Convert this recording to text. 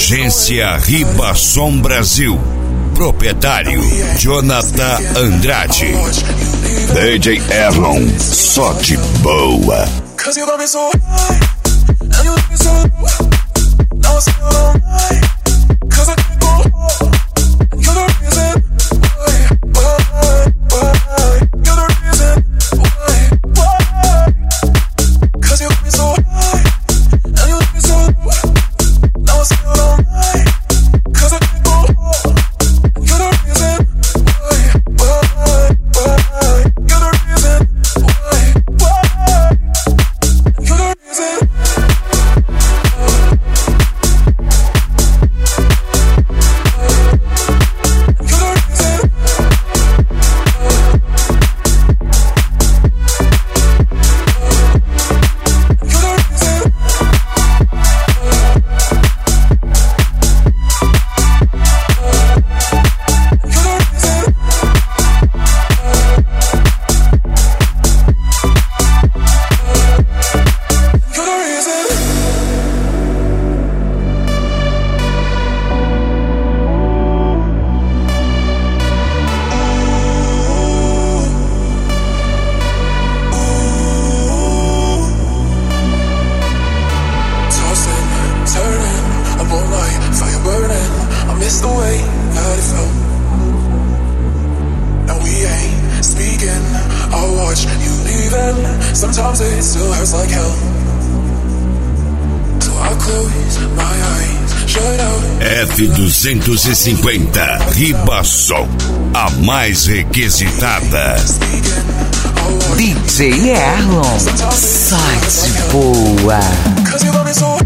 Agência Ribassom Brasil. Proprietário Jonathan Andrade. DJ Erlon, só de boa. Sometimes it still hurts like hell. So I close my eyes, shut out. F250 Ribassom, a mais requisitada. DJ Erlon, só de boa.